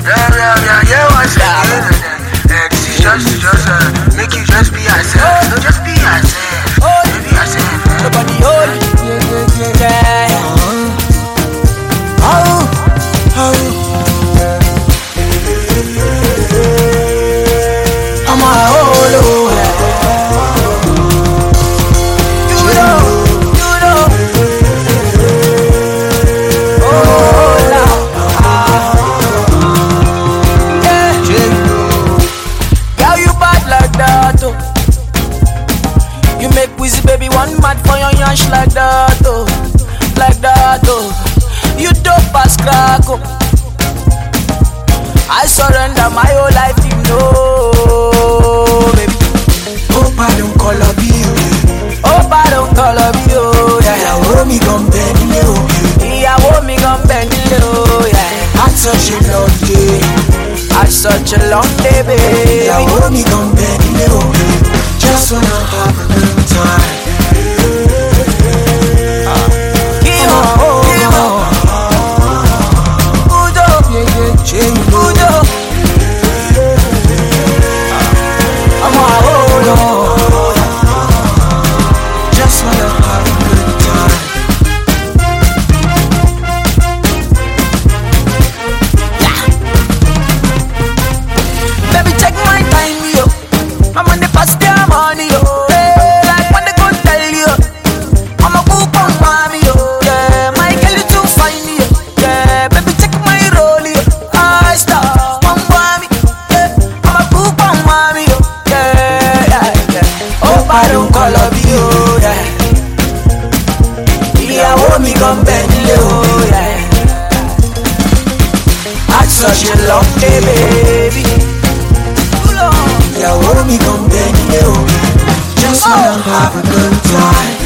Yeah, what's just make you just be yourself. So just be yourself. Just be yourself. Nobody hold you. Yeah. I'm a holo. You know. Oh, yeah. Girl, you bad like that, oh. You make Wizzy baby one mad for your yansh like that, oh. Like that, oh. You dope as crack, oh. I surrender my whole life, you know, baby. Hope I don't call up you. Hope I don't call up you, yeah. Ìyàwó mi gan bẹ́ẹ̀ nílé o. Ìyàwó mi gan bẹ́ẹ̀ nílé o, yeah. Had such a long day. Had such a long day, baby. Ìyàwó mi gan bẹ́ẹ̀ nílé o. Just wanna have a good time. I don't call up you, yeah. Ìyàwó mi gan bẹ́ẹ̀ nílé o, yeah. Had such a long day, baby. Ìyàwó mi gan bẹ́ẹ̀ nílé o. Just wanna have a good time.